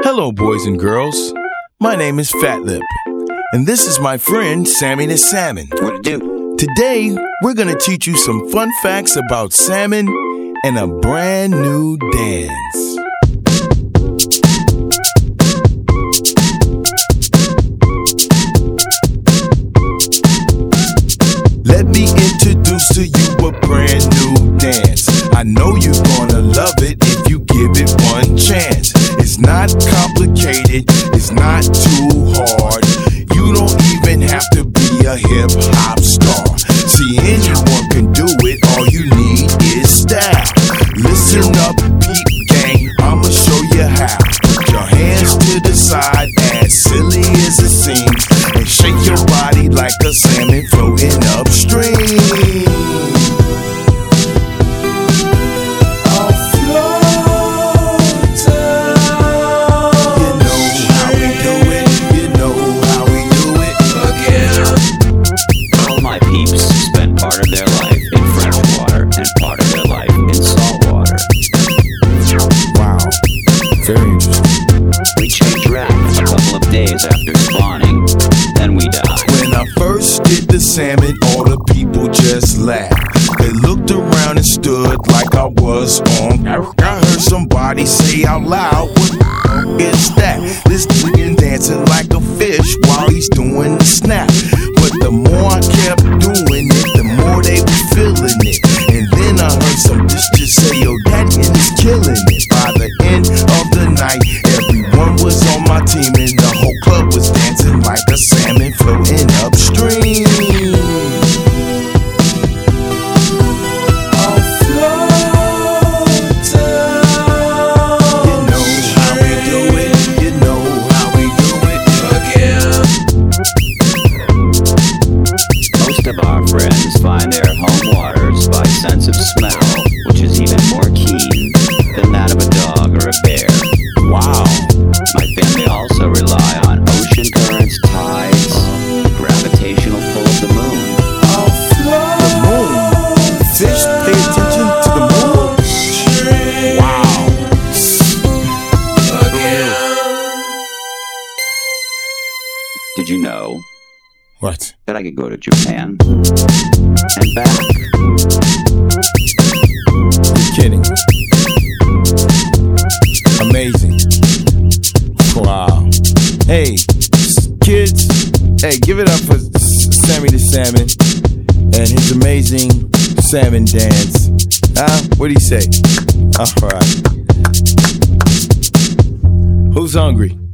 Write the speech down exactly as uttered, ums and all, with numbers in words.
Hello, boys and girls. My name is Fat Lip, and this is my friend Sammy the Salmon. What it do? Today, we're gonna teach you some fun facts about salmon and a brand new dance. Let me introduce to you a brand new dance. I know you're gonna love it if you give it one chance. It's not complicated, it's not too hard. You don't even have to be a hip hop star. See, anyone can do it, all you need is style. Listen up, peep gang, I'ma show you how. Put your hands to the side, as silly as it seems, and shake your body like a salmon floating upstream. Very interesting. We change rack a couple of days after spawning, then we die. When I first did the salmon, all the people just laughed. They looked around and stood like I was on. I heard somebody say out loud, what the is that? This nigga dancing like a fish while he's doing the snap. But the more I kept doing it, the more they were feeling it. And then I heard some bitch just say, yo, that is killing it. By the end of the night, everyone was on my team, and the whole club was dancing like a salmon floating upstream. Of our friends find their home waters by sense of smell, which is even more keen than that of a dog or a bear. Wow. My family also rely on ocean currents, tides, the gravitational pull of the moon. The moon? Fish pay attention to the moon? Wow. Did you know What? that I could go to Japan and back? You're kidding. Amazing. Wow. Hey, kids, hey, give it up for Sammy the Salmon and his amazing salmon dance. Huh? What'd he say? All right. Who's hungry?